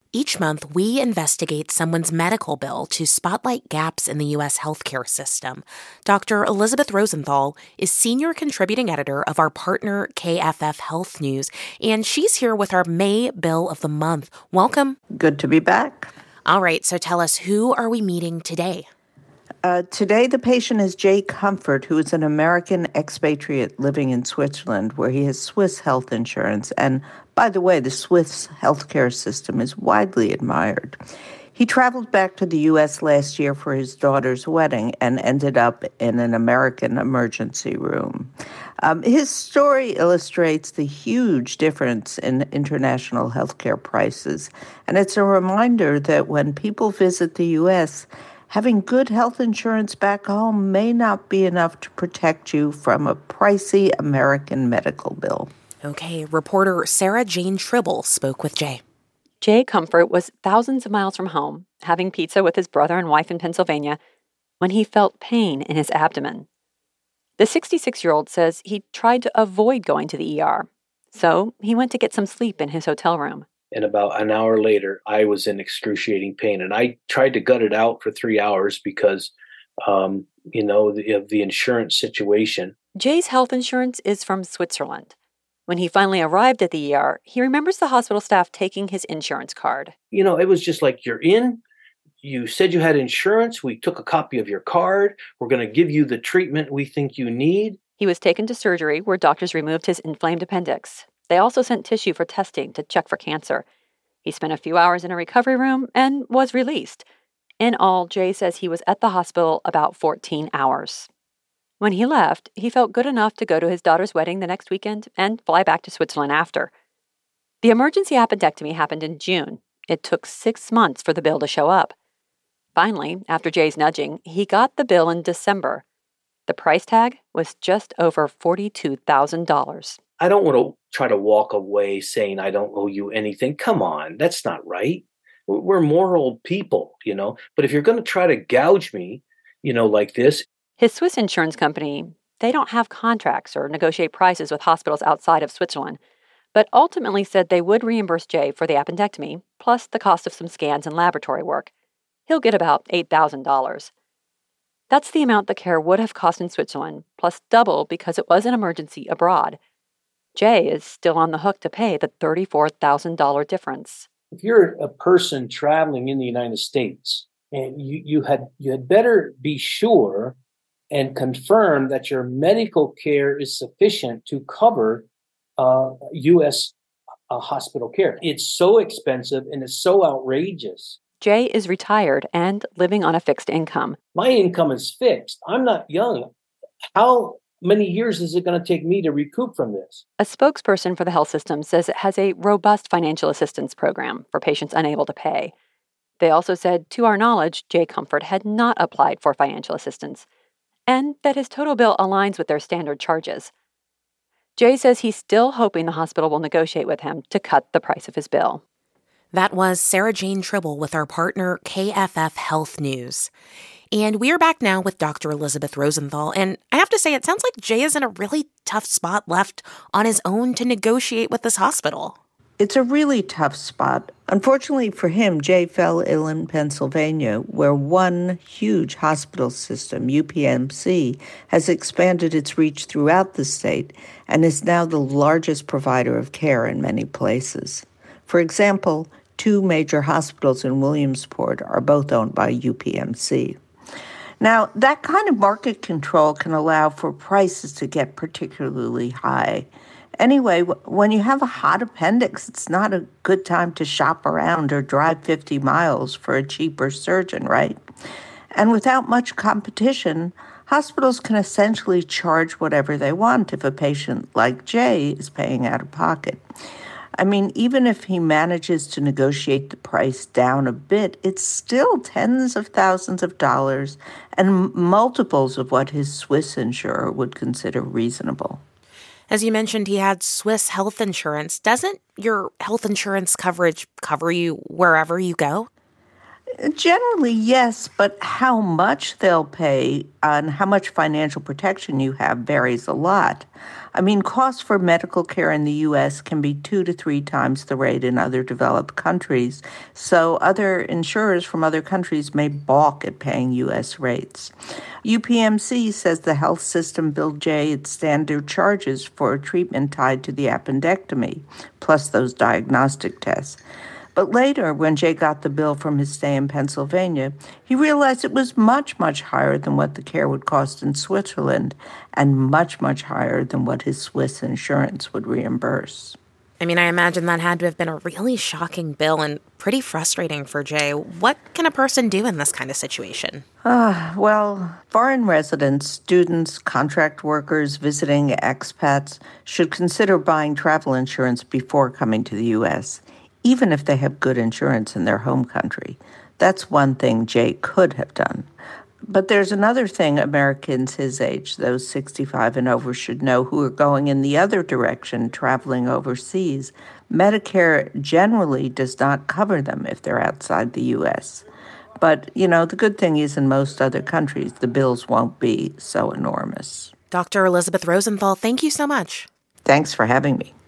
Each month, we investigate someone's medical bill to spotlight gaps in the U.S. healthcare system. Dr. Elizabeth Rosenthal is senior contributing editor of our partner KFF Health News, and she's here with our May Bill of the Month. Welcome. Good to be back. All right, so tell us, who are we meeting today? Today, the patient is Jay Comfort, who is an American expatriate living in Switzerland, where he has Swiss health insurance. And by the way, the Swiss healthcare system is widely admired. He traveled back to the U.S. last year for his daughter's wedding and ended up in an American emergency room. His story illustrates the huge difference in international healthcare prices. And it's a reminder that when people visit the U.S., having good health insurance back home may not be enough to protect you from a pricey American medical bill. Okay, reporter Sarah Jane Tribble spoke with Jay. Jay Comfort was thousands of miles from home, having pizza with his brother and wife in Pennsylvania, when he felt pain in his abdomen. The 66-year-old says he tried to avoid going to the ER, so he went to get some sleep in his hotel room. And about an hour later, I was in excruciating pain. And I tried to gut it out for 3 hours because, of the insurance situation. Jay's health insurance is from Switzerland. When he finally arrived at the ER, he remembers the hospital staff taking his insurance card. It was just like, you're in. You said you had insurance. We took a copy of your card. We're going to give you the treatment we think you need. He was taken to surgery where doctors removed his inflamed appendix. They also sent tissue for testing to check for cancer. He spent a few hours in a recovery room and was released. In all, Jay says he was at the hospital about 14 hours. When he left, he felt good enough to go to his daughter's wedding the next weekend and fly back to Switzerland after. The emergency appendectomy happened in June. It took 6 months for the bill to show up. Finally, after Jay's nudging, he got the bill in December. The price tag was just over $42,000. I don't want to try to walk away saying I don't owe you anything. Come on, that's not right. We're moral people, But if you're going to try to gouge me, like this. His Swiss insurance company, they don't have contracts or negotiate prices with hospitals outside of Switzerland, but ultimately said they would reimburse Jay for the appendectomy, plus the cost of some scans and laboratory work. He'll get about $8,000. That's the amount the care would have cost in Switzerland, plus double because it was an emergency abroad. Jay is still on the hook to pay the $34,000 difference. If you're a person traveling in the United States, and you had better be sure and confirm that your medical care is sufficient to cover U.S. Hospital care. It's so expensive and it's so outrageous. Jay is retired and living on a fixed income. My income is fixed. I'm not young. How many years is it going to take me to recoup from this? A spokesperson for the health system says it has a robust financial assistance program for patients unable to pay. They also said, to our knowledge, Jay Comfort had not applied for financial assistance, and that his total bill aligns with their standard charges. Jay says he's still hoping the hospital will negotiate with him to cut the price of his bill. That was Sarah Jane Tribble with our partner KFF Health News. And we are back now with Dr. Elizabeth Rosenthal. And I have to say, it sounds like Jay is in a really tough spot left on his own to negotiate with this hospital. It's a really tough spot. Unfortunately for him, Jay fell ill in Pennsylvania, where one huge hospital system, UPMC, has expanded its reach throughout the state and is now the largest provider of care in many places. For example, 2 major hospitals in Williamsport are both owned by UPMC. Now, that kind of market control can allow for prices to get particularly high. Anyway, when you have a hot appendix, it's not a good time to shop around or drive 50 miles for a cheaper surgeon, right? And without much competition, hospitals can essentially charge whatever they want if a patient like Jay is paying out of pocket. I mean, even if he manages to negotiate the price down a bit, it's still tens of thousands of dollars and multiples of what his Swiss insurer would consider reasonable. As you mentioned, he had Swiss health insurance. Doesn't your health insurance coverage cover you wherever you go? Generally, yes, but how much they'll pay and how much financial protection you have varies a lot. I mean, costs for medical care in the U.S. can be 2 to 3 times the rate in other developed countries, so other insurers from other countries may balk at paying U.S. rates. UPMC says the health system billed Jay its standard charges for treatment tied to the appendectomy, plus those diagnostic tests. But later, when Jay got the bill from his stay in Pennsylvania, he realized it was much, much higher than what the care would cost in Switzerland and much, much higher than what his Swiss insurance would reimburse. I mean, I imagine that had to have been a really shocking bill and pretty frustrating for Jay. What can a person do in this kind of situation? Well, foreign residents, students, contract workers, visiting expats should consider buying travel insurance before coming to the U.S., even if they have good insurance in their home country. That's one thing Jay could have done. But there's another thing Americans his age, those 65 and over, should know who are going in the other direction, traveling overseas. Medicare generally does not cover them if they're outside the U.S. But, the good thing is in most other countries, the bills won't be so enormous. Dr. Elizabeth Rosenthal, thank you so much. Thanks for having me.